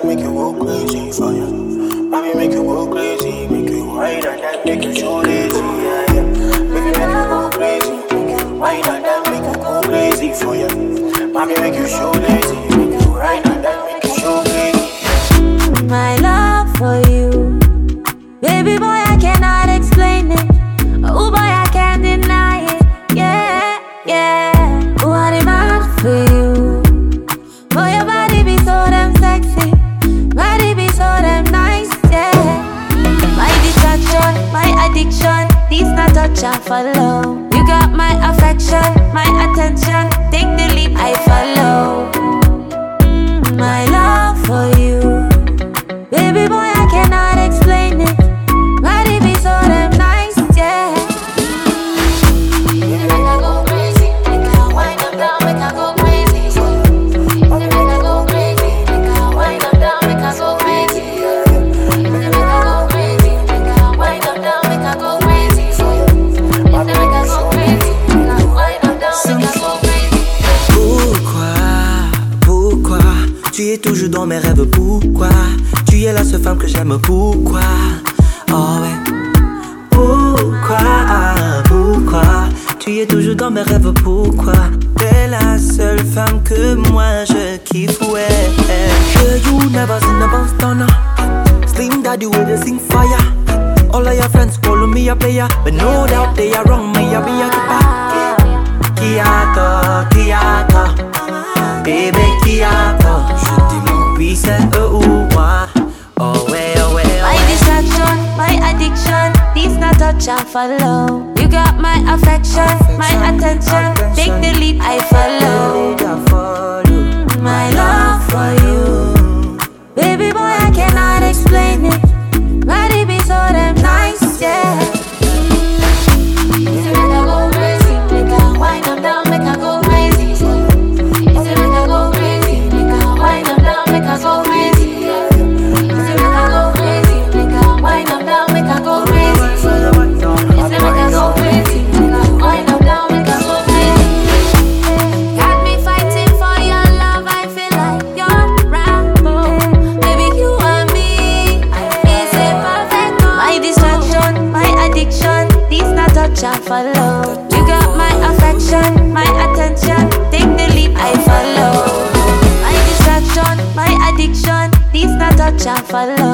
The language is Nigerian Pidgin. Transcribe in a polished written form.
that, make you go crazy for you. Mommy make you go crazy, make you wine and that, make you show lazy, yeah, yeah. Baby make you go crazy, make you wine and that, make you go crazy for you. Mommy make you show lazy, make you wine and that, make you show crazy. My love for you, baby boy, I cannot explain it. Oh boy, I can't deny it. Yeah, yeah. Oh, I demand for you. Oh, your body be so damn sexy, body be so damn nice, yeah. My distraction, my addiction, these not touch and follow. You got my affection, my attention, take the leap, I follow. My love for you, baby boy, I cannot explain it. Body be so damn nice, yeah. Make I go crazy, make I wind up down, make I go crazy. Make I go crazy, make I wind up down, make I go crazy. Make I go crazy, make I wind up down, make I go crazy. Make I go crazy, make I wind up down, make I go crazy. Pourquoi tu es toujours dans mes rêves? Pourquoi tu es la seule femme que j'aime? Pourquoi? Oh ouais. Pourquoi tu es toujours dans mes rêves? Pourquoi t'es la seule femme que moi je kiffe? Ouais. Sure you never seen a bounce down. Slim daddy with a sing fire. All of your friends call me a player, but no doubt they are wrong. Me a be a keeper. Kiato, baby Kiato. Je dis oui c'est eux ou moi. Oh ouais, oh ouais, oh my distraction, my addiction, these not touch and follow. You got my affection, my attention, take the leap, I follow. My love for you, baby boy, I cannot explain it. Body be so damn nice, yeah. Make I go crazy, make I wind up down, make I go crazy. Make I go crazy, make I wind up down, make I go crazy. Make I go crazy, make I wind up down, make I go crazy. Make I go crazy, make I wind up down, make I go crazy. Got me fighting for your love, I feel like you're Rambo. Baby, you and me is a perfect combo. My distraction, my addiction, these not touch and follow. You got my affection, my attention, take the leap, I follow. My distraction, my addiction, these not touch and follow.